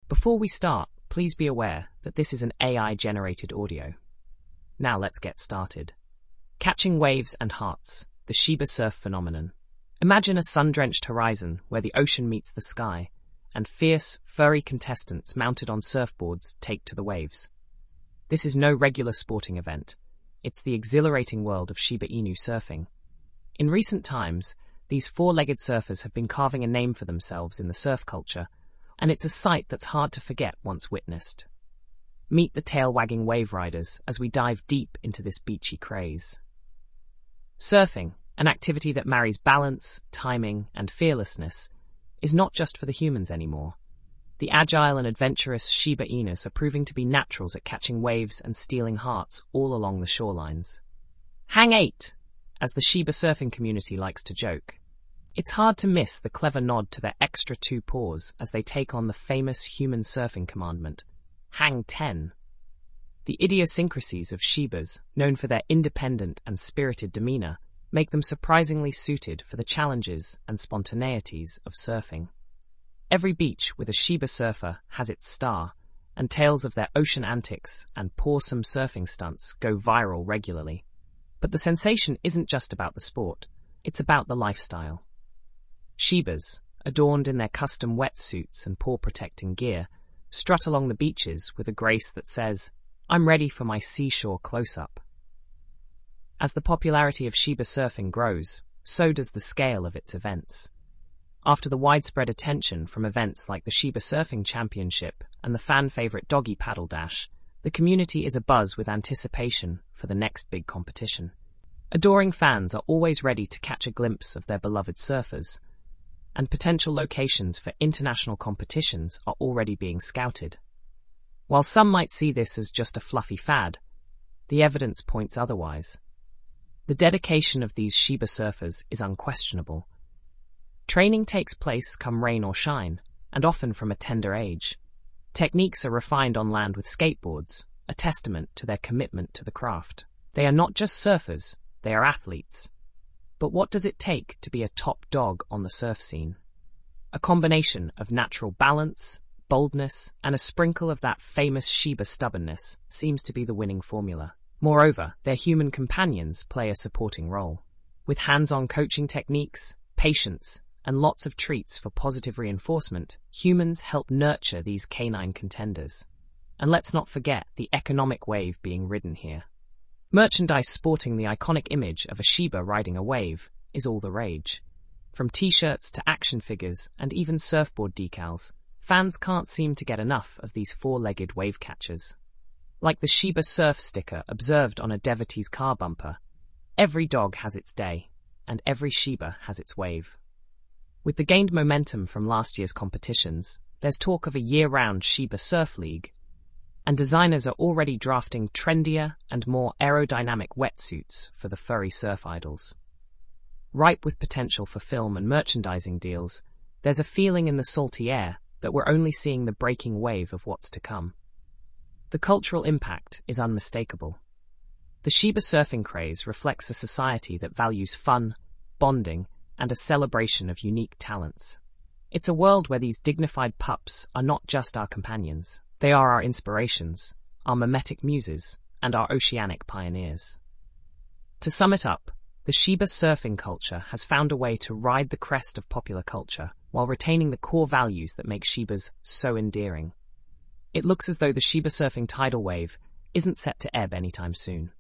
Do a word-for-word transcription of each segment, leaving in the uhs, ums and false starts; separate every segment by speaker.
Speaker 1: Before we start, please be aware that this is an A I-generated audio. Now let's get started. Catching waves and hearts, the Shiba surf phenomenon. Imagine a sun-drenched horizon where the ocean meets the sky, and fierce, furry contestants mounted on surfboards take to the waves. This is no regular sporting event. It's the exhilarating world of Shiba Inu surfing. In recent times, these four-legged surfers have been carving a name for themselves in the surf culture, and it's a sight that's hard to forget once witnessed. Meet the tail-wagging wave riders as we dive deep into this beachy craze. Surfing, an activity that marries balance, timing, and fearlessness, is not just for the humans anymore. The agile and adventurous Shiba Inus are proving to be naturals at catching waves and stealing hearts all along the shorelines. Hang eight, as the Shiba surfing community likes to joke. It's hard to miss the clever nod to their extra two paws as they take on the famous human surfing commandment, hang ten. The idiosyncrasies of Shibas, known for their independent and spirited demeanor, make them surprisingly suited for the challenges and spontaneities of surfing. Every beach with a Shiba surfer has its star, and tales of their ocean antics and pawsome surfing stunts go viral regularly. But the sensation isn't just about the sport, it's about the lifestyle. Shibas, adorned in their custom wetsuits and paw-protecting gear, strut along the beaches with a grace that says, "I'm ready for my seashore close-up." As the popularity of Shiba surfing grows, so does the scale of its events. After the widespread attention from events like the Shiba Surfing Championship and the fan-favorite Doggy Paddle Dash, the community is abuzz with anticipation for the next big competition. Adoring fans are always ready to catch a glimpse of their beloved surfers, and potential locations for international competitions are already being scouted. While some might see this as just a fluffy fad, the evidence points otherwise. The dedication of these Shiba surfers is unquestionable. Training takes place come rain or shine, and often from a tender age. Techniques are refined on land with skateboards, a testament to their commitment to the craft. They are not just surfers, they are athletes. But what does it take to be a top dog on the surf scene? A combination of natural balance, boldness, and a sprinkle of that famous Shiba stubbornness seems to be the winning formula. Moreover, their human companions play a supporting role. With hands-on coaching techniques, patience, and lots of treats for positive reinforcement, humans help nurture these canine contenders. And let's not forget the economic wave being ridden here. Merchandise sporting the iconic image of a Shiba riding a wave is all the rage. From t-shirts to action figures and even surfboard decals, fans can't seem to get enough of these four-legged wave catchers. Like the Shiba surf sticker observed on a devotee's car bumper, every dog has its day, and every Shiba has its wave. With the gained momentum from last year's competitions, there's talk of a year-round Shiba Surf League, and designers are already drafting trendier and more aerodynamic wetsuits for the furry surf idols. Ripe with potential for film and merchandising deals, there's a feeling in the salty air that we're only seeing the breaking wave of what's to come. The cultural impact is unmistakable. The Shiba surfing craze reflects a society that values fun, bonding, and a celebration of unique talents. It's a world where these dignified pups are not just our companions. They are our inspirations, our mimetic muses, and our oceanic pioneers. To sum it up, the Shiba surfing culture has found a way to ride the crest of popular culture while retaining the core values that make Shibas so endearing. It looks as though the Shiba surfing tidal wave isn't set to ebb anytime soon.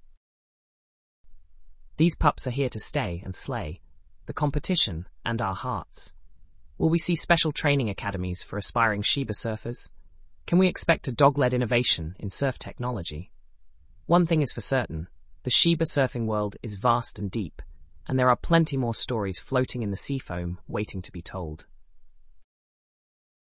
Speaker 1: These pups are here to stay and slay the competition and our hearts. Will we see special training academies for aspiring Shiba surfers? Can we expect a dog-led innovation in surf technology? One thing is for certain, the Shiba surfing world is vast and deep, and there are plenty more stories floating in the sea foam waiting to be told.